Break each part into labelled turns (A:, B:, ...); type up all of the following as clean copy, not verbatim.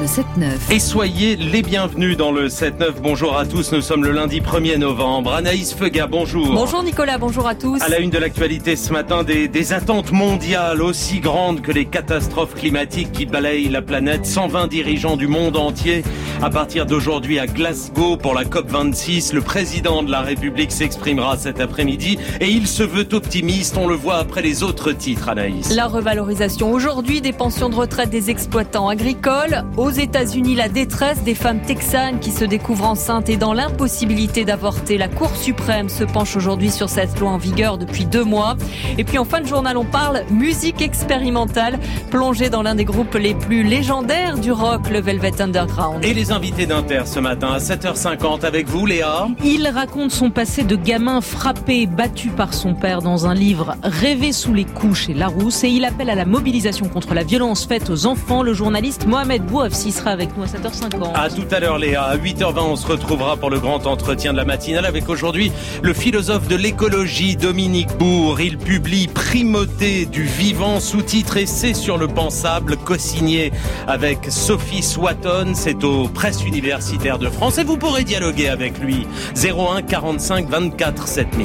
A: le 7-9.
B: Et soyez les bienvenus dans le 7-9. Bonjour à tous, nous sommes le lundi 1er novembre. Anaïs Feuga, bonjour.
C: Bonjour Nicolas, bonjour à tous.
B: À la une de l'actualité ce matin, des attentes mondiales aussi grandes que les catastrophes climatiques qui balayent la planète. 120 dirigeants du monde entier à partir d'aujourd'hui à Glasgow pour la COP26. Le président de la République s'exprimera cet après-midi et il se veut optimiste. On le voit après les autres titres, Anaïs.
C: La revalorisation aujourd'hui des pensions de retraite des exploitants agricoles. Aux États-Unis, la détresse des femmes texanes qui se découvrent enceintes et dans l'impossibilité d'avorter. La Cour suprême se penche aujourd'hui sur cette loi en vigueur depuis 2 mois. Et puis en fin de journal, on parle musique expérimentale, plongée dans l'un des groupes les plus légendaires du rock, le Velvet Underground.
B: Et les invités d'Inter ce matin à 7h50 avec vous, Léa.
D: Il raconte son passé de gamin frappé, battu par son père dans un livre Rêver sous les couches chez Larousse, et il appelle à la mobilisation contre la violence faite aux enfants. Le journaliste Mohamed Bouafsi sera avec nous à 7h50.
B: À tout à l'heure, Léa. À 8h20, on se retrouvera pour le grand entretien de la matinale avec aujourd'hui le philosophe de l'écologie Dominique Bourg. Il publie Primauté du vivant, sous-titre Essai sur le pensable, co-signé avec Sophie Swatton. C'est aux Presses universitaires de France et vous pourrez dialoguer avec lui. 01 45 24 7000.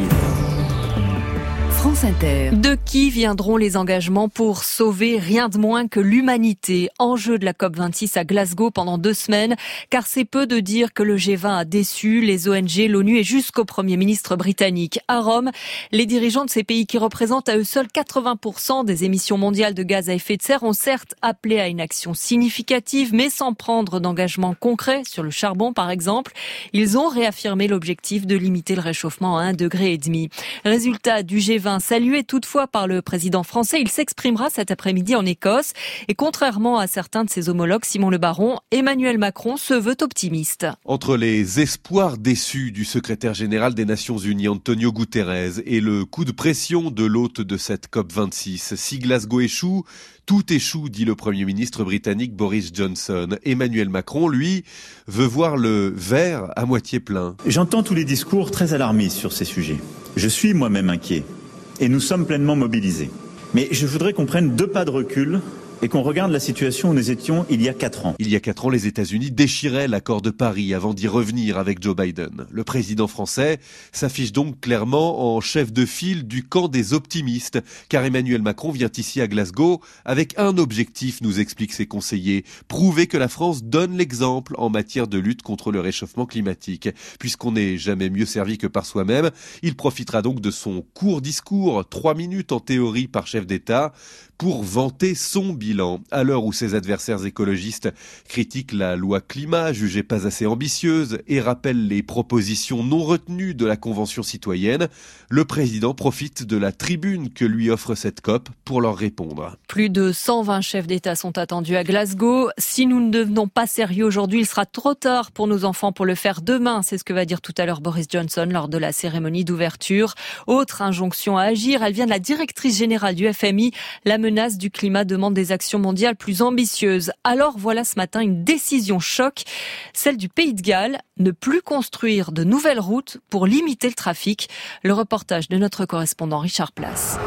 A: France Inter.
C: De qui viendront les engagements pour sauver rien de moins que l'humanité? Enjeu de la COP26 à Glasgow pendant 2 semaines, car c'est peu de dire que le G20 a déçu les ONG, l'ONU et jusqu'au Premier ministre britannique. À Rome, les dirigeants de ces pays qui représentent à eux seuls 80% des émissions mondiales de gaz à effet de serre ont certes appelé à une action significative, mais sans prendre d'engagement concret sur le charbon par exemple. Ils ont réaffirmé l'objectif de limiter le réchauffement à 1,5 degré. Résultat du G20 salué toutefois par le président français, il s'exprimera cet après-midi en Écosse. Et contrairement à certains de ses homologues, Simon Le Baron, Emmanuel Macron se veut optimiste.
E: Entre les espoirs déçus du secrétaire général des Nations Unies, Antonio Guterres, et le coup de pression de l'hôte de cette COP26, si Glasgow échoue, tout échoue, dit le Premier ministre britannique Boris Johnson. Emmanuel Macron, lui, veut voir le verre à moitié plein.
F: J'entends tous les discours très alarmistes sur ces sujets. Je suis moi-même inquiet. Et nous sommes pleinement mobilisés. Mais je voudrais qu'on prenne 2 pas de recul et qu'on regarde la situation où nous étions il y a 4 ans.
E: Il y a 4 ans, les États-Unis déchiraient l'accord de Paris avant d'y revenir avec Joe Biden. Le président français s'affiche donc clairement en chef de file du camp des optimistes, car Emmanuel Macron vient ici à Glasgow avec un objectif, nous expliquent ses conseillers, prouver que la France donne l'exemple en matière de lutte contre le réchauffement climatique. Puisqu'on n'est jamais mieux servi que par soi-même, il profitera donc de son court discours, 3 minutes en théorie par chef d'État, pour vanter son bilan. À l'heure où ses adversaires écologistes critiquent la loi climat, jugée pas assez ambitieuse, et rappellent les propositions non retenues de la Convention citoyenne, le président profite de la tribune que lui offre cette COP pour leur répondre.
C: Plus de 120 chefs d'État sont attendus à Glasgow. Si nous ne devenons pas sérieux aujourd'hui, il sera trop tard pour nos enfants pour le faire demain. C'est ce que va dire tout à l'heure Boris Johnson lors de la cérémonie d'ouverture. Autre injonction à agir, elle vient de la directrice générale du FMI. La menace du climat demande des actions mondiales plus ambitieuses. Alors voilà ce matin une décision choc, celle du Pays de Galles, ne plus construire de nouvelles routes pour limiter le trafic. Le reportage de notre correspondant Richard Place.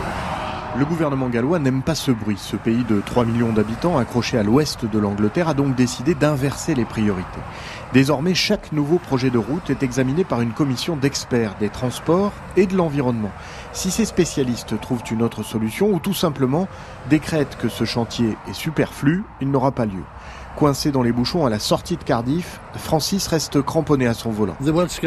G: Le gouvernement gallois n'aime pas ce bruit. Ce pays de 3 millions d'habitants, accroché à l'ouest de l'Angleterre, a donc décidé d'inverser les priorités. Désormais, chaque nouveau projet de route est examiné par une commission d'experts des transports et de l'environnement. Si ces spécialistes trouvent une autre solution ou tout simplement décrètent que ce chantier est superflu, il n'aura pas lieu. Coincé dans les bouchons à la sortie de Cardiff, Francis reste cramponné à son volant.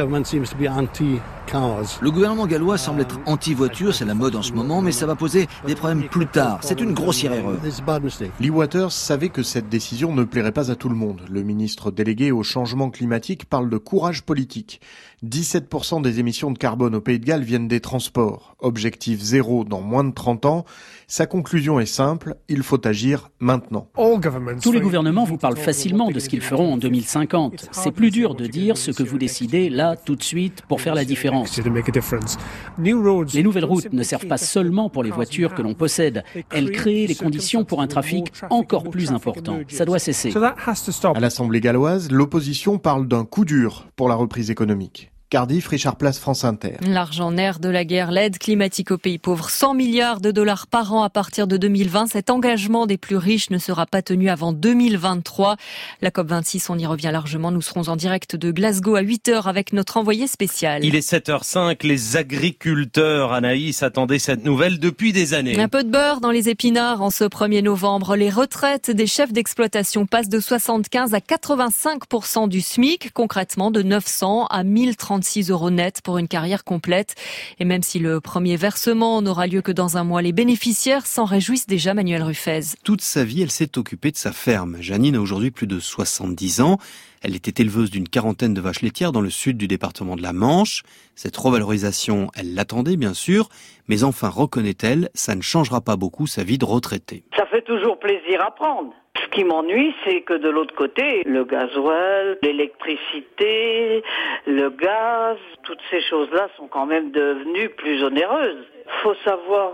H: Le gouvernement gallois semble être anti-voiture, c'est la mode en ce moment, mais ça va poser des problèmes plus tard. C'est une grossière erreur.
G: Lee Waters savait que cette décision ne plairait pas à tout le monde. Le ministre délégué au changement climatique parle de courage politique. 17% des émissions de carbone au Pays de Galles viennent des transports. Objectif 0 dans moins de 30 ans. Sa conclusion est simple, il faut agir maintenant.
I: Tous les gouvernements vous parlent facilement de ce qu'ils feront en 2050. C'est plus dur de dire ce que vous décidez là, tout de suite, pour faire la différence. Les nouvelles routes ne servent pas seulement pour les voitures que l'on possède. Elles créent les conditions pour un trafic encore plus important. Ça doit cesser.
G: À l'Assemblée galloise, l'opposition parle d'un coup dur pour la reprise économique. Cardiff, Richard Place, France Inter.
C: L'argent nerf de la guerre, l'aide climatique aux pays pauvres, 100 milliards de dollars par an à partir de 2020. Cet engagement des plus riches ne sera pas tenu avant 2023. La COP26, on y revient largement. Nous serons en direct de Glasgow à 8h avec notre envoyé spécial.
B: Il est 7h05. Les agriculteurs, Anaïs, attendaient cette nouvelle depuis des années.
C: Un peu de beurre dans les épinards en ce 1er novembre. Les retraites des chefs d'exploitation passent de 75 à 85% du SMIC, concrètement de 900 à 1036 € net pour une carrière complète. Et même si le premier versement n'aura lieu que dans un mois, les bénéficiaires s'en réjouissent déjà, Manuel Ruffez.
J: Toute sa vie, elle s'est occupée de sa ferme. Janine a aujourd'hui plus de 70 ans. Elle était éleveuse d'une 40aine de vaches laitières dans le sud du département de la Manche. Cette revalorisation, elle l'attendait bien sûr, mais enfin, reconnaît-elle, ça ne changera pas beaucoup sa vie de retraitée.
K: Ça fait toujours plaisir à prendre. Ce qui m'ennuie, c'est que de l'autre côté, le gasoil, l'électricité, le gaz, toutes ces choses-là sont quand même devenues plus onéreuses. Faut savoir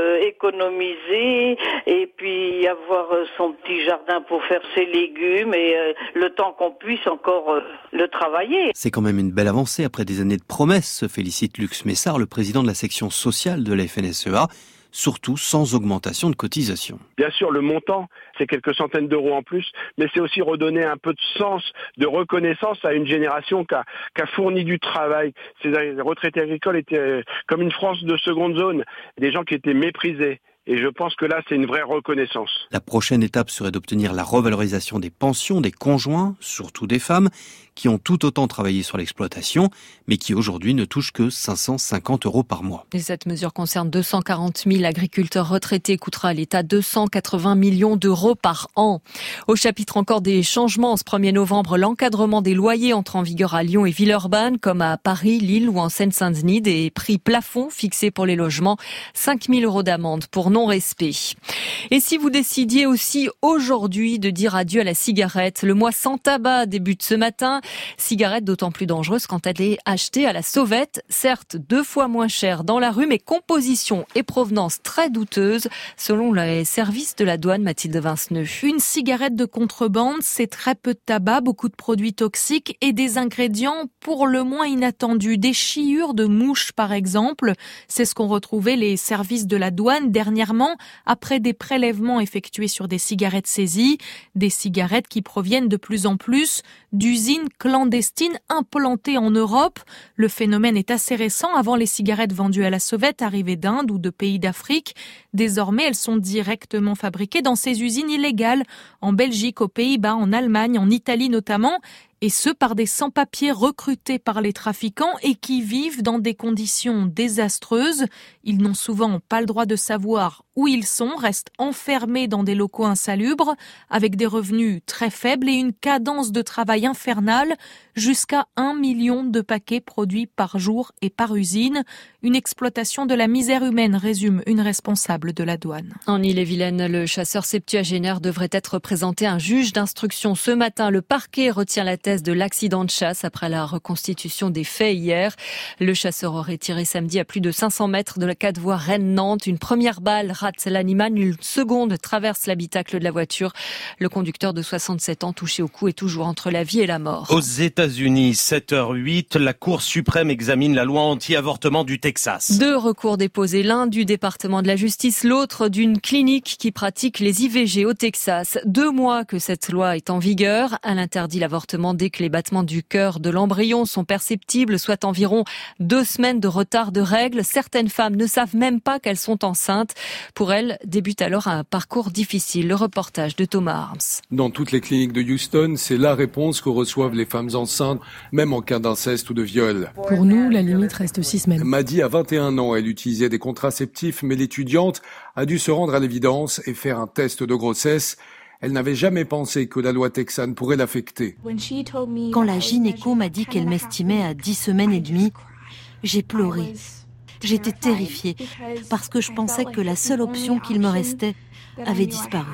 K: économiser et puis avoir son petit jardin pour faire ses légumes et le temps qu'on puisse encore le travailler.
J: C'est quand même une belle avancée après des années de promesses, se félicite Lux Messard, le président de la section sociale de la FNSEA. Surtout sans augmentation de cotisation.
L: Bien sûr, le montant, c'est quelques centaines d'euros en plus, mais c'est aussi redonner un peu de sens, de reconnaissance à une génération qui a fourni du travail. Ces retraités agricoles étaient comme une France de seconde zone, des gens qui étaient méprisés. Et je pense que là, c'est une vraie reconnaissance.
J: La prochaine étape serait d'obtenir la revalorisation des pensions des conjoints, surtout des femmes, qui ont tout autant travaillé sur l'exploitation, mais qui aujourd'hui ne touchent que 550 € par mois.
C: Et cette mesure concerne 240 000 agriculteurs retraités, coûtera à l'État 280 millions d'euros par an. Au chapitre encore des changements, en ce 1er novembre, l'encadrement des loyers entre en vigueur à Lyon et Villeurbanne, comme à Paris, Lille ou en Seine-Saint-Denis, des prix plafonds fixés pour les logements, 5 000 € d'amende pour non-respect. Et si vous décidiez aussi aujourd'hui de dire adieu à la cigarette, le mois sans tabac débute ce matin. Cigarette d'autant plus dangereuse quand elle est achetée à la sauvette, certes 2 fois moins chère dans la rue, mais composition et provenance très douteuse, selon les services de la douane, Mathilde Vinceneux.
D: Une cigarette de contrebande, c'est très peu de tabac, beaucoup de produits toxiques et des ingrédients pour le moins inattendus. Des chiures de mouches, par exemple. C'est ce qu'ont retrouvé les services de la douane dernièrement, après des prélèvements effectués sur des cigarettes saisies. Des cigarettes qui proviennent de plus en plus d'usines clandestines implantées en Europe. Le phénomène est assez récent. Avant, les cigarettes vendues à la sauvette arrivaient d'Inde ou de pays d'Afrique. Désormais, elles sont directement fabriquées dans ces usines illégales, en Belgique, aux Pays-Bas, en Allemagne, en Italie notamment. Et ce, par des sans-papiers recrutés par les trafiquants et qui vivent dans des conditions désastreuses. Ils n'ont souvent pas le droit de savoir où ils sont, restent enfermés dans des locaux insalubres, avec des revenus très faibles et une cadence de travail infernale, jusqu'à 1 million de paquets produits par jour et par usine. Une exploitation de la misère humaine, résume une responsable de la douane.
C: En Ille-et-Vilaine, le chasseur septuagénaire devrait être présenté à un juge d'instruction ce matin. Le parquet retient la thèse de l'accident de chasse après la reconstitution des faits hier. Le chasseur aurait tiré samedi à plus de 500 mètres de la 4 voies Rennes-Nantes. Une première balle rate l'animal, une seconde traverse l'habitacle de la voiture. Le conducteur de 67 ans touché au cou est toujours entre la vie et la mort.
B: Aux États-Unis, 7h08, la Cour suprême examine la loi anti-avortement du Texas.
C: 2 recours déposés, l'un du département de la justice, l'autre d'une clinique qui pratique les IVG au Texas. 2 mois que cette loi est en vigueur. Elle interdit l'avortement dès que les battements du cœur de l'embryon sont perceptibles, soit environ 2 semaines de retard de règles. Certaines femmes ne savent même pas qu'elles sont enceintes. Pour elles, débute alors un parcours difficile. Le reportage de Thomas Arms.
M: Dans toutes les cliniques de Houston, c'est la réponse que reçoivent les femmes enceintes, même en cas d'inceste ou de viol.
N: Pour nous, la limite reste 6 semaines.
M: Maddy a 21 ans, elle utilisait des contraceptifs, mais l'étudiante a dû se rendre à l'évidence et faire un test de grossesse. Elle n'avait jamais pensé que la loi texane pourrait l'affecter.
O: Quand la gynéco m'a dit qu'elle m'estimait à 10 semaines et demie, j'ai pleuré. J'étais terrifiée parce que je pensais que la seule option qu'il me restait avait disparu.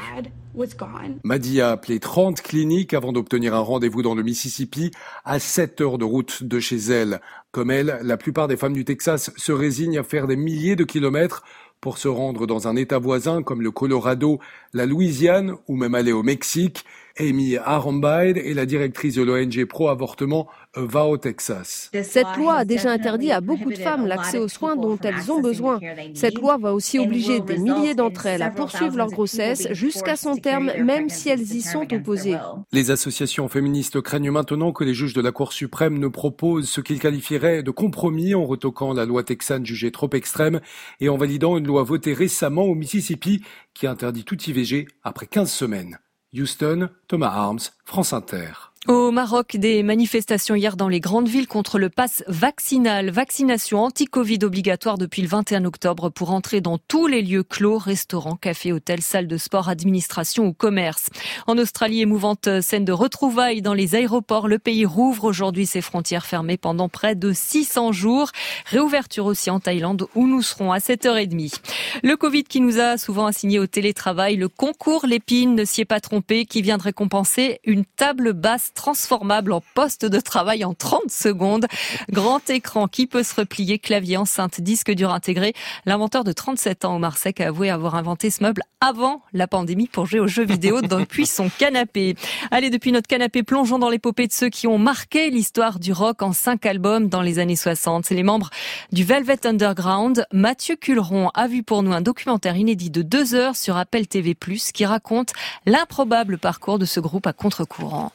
M: Maddy a appelé 30 cliniques avant d'obtenir un rendez-vous dans le Mississippi, à 7 heures de route de chez elle. Comme elle, la plupart des femmes du Texas se résignent à faire des milliers de kilomètres pour se rendre dans un État voisin comme le Colorado, la Louisiane ou même aller au Mexique. Amy Arambide est la directrice de l'ONG pro-avortement VAO Texas.
P: Cette loi a déjà interdit à beaucoup de femmes l'accès aux soins dont elles ont besoin. Cette loi va aussi obliger des milliers d'entre elles à poursuivre leur grossesse jusqu'à son terme, même si elles y sont opposées.
M: Les associations féministes craignent maintenant que les juges de la Cour suprême ne proposent ce qu'ils qualifieraient de compromis en retoquant la loi texane jugée trop extrême et en validant une loi votée récemment au Mississippi qui interdit toute IVG après 15 semaines. Houston, Thomas Arms, France Inter.
C: Au Maroc, des manifestations hier dans les grandes villes contre le pass vaccinal. Vaccination anti-Covid obligatoire depuis le 21 octobre pour entrer dans tous les lieux clos, restaurants, cafés, hôtels, salles de sport, administration ou commerce. En Australie, émouvante scène de retrouvailles dans les aéroports. Le pays rouvre aujourd'hui ses frontières fermées pendant près de 600 jours. Réouverture aussi en Thaïlande où nous serons à 7h30. Le Covid qui nous a souvent assigné au télétravail. Le concours Lépine ne s'y est pas trompé qui vient de récompenser une table basse transformable en poste de travail en 30 secondes. Grand écran qui peut se replier, clavier, enceinte, disque dur intégré. L'inventeur de 37 ans, Omar Seck, a avoué avoir inventé ce meuble avant la pandémie pour jouer aux jeux vidéo depuis son canapé. Allez, depuis notre canapé, plongeons dans l'épopée de ceux qui ont marqué l'histoire du rock en 5 albums dans les années 60. C'est les membres du Velvet Underground. Mathieu Culeron a vu pour nous un documentaire inédit de 2 heures sur Apple TV+, qui raconte l'improbable parcours de ce groupe à contre-courant.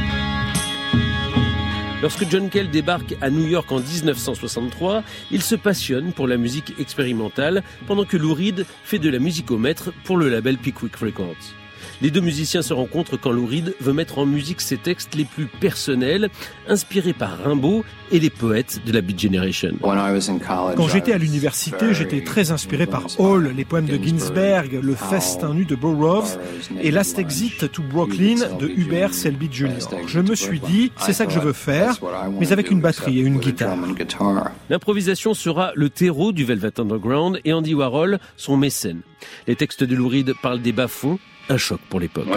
Q: Lorsque John Cale débarque à New York en 1963, il se passionne pour la musique expérimentale pendant que Lou Reed fait de la musicomètre pour le label Pickwick Records. Les deux musiciens se rencontrent quand Lou Reed veut mettre en musique ses textes les plus personnels, inspirés par Rimbaud et les poètes de la Beat Generation.
R: Quand j'étais à l'université, j'étais très inspiré par Hall, les poèmes de Ginsberg, le Festin nu de Burroughs et Last Exit to Brooklyn de Hubert Selby Jr. Je me suis dit, c'est ça que je veux faire, mais avec une batterie et une guitare.
Q: L'improvisation sera le terreau du Velvet Underground et Andy Warhol, son mécène. Les textes de Lou Reed parlent des bas-fonds, un choc pour l'époque.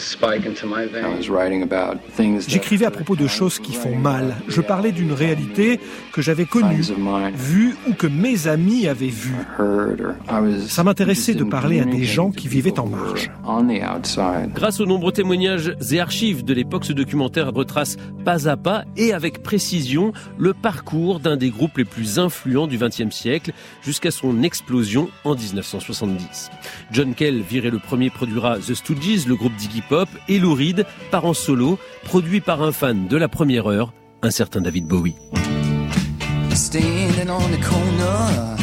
R: J'écrivais à propos de choses qui font mal. Je parlais d'une réalité que j'avais connue, vue ou que mes amis avaient vue. Ça m'intéressait de parler à des gens qui vivaient en marge.
Q: Grâce aux nombreux témoignages et archives de l'époque, ce documentaire retrace pas à pas et avec précision le parcours d'un des groupes les plus influents du XXe siècle jusqu'à son explosion en 1970. John Cale, viré le premier, produira The Stooges, le groupe d'Iggy Pop, et Lou Reed part en solo, produit par un fan de la première heure, un certain David Bowie.
S: Standing on the corner,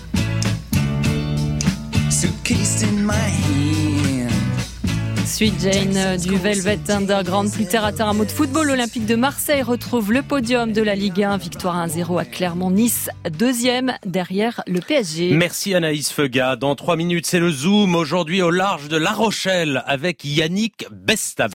S: suitcase in my hand.
C: Sweet Jane du Velvet Underground. Plus terre à terre, un mot de football. L'Olympique de Marseille retrouve le podium de la Ligue 1. Victoire 1-0 à Clermont. Nice, deuxième derrière le PSG.
B: Merci Anaïs Feuga. Dans 3 minutes, c'est le Zoom. Aujourd'hui au large de La Rochelle avec Yannick Bestav.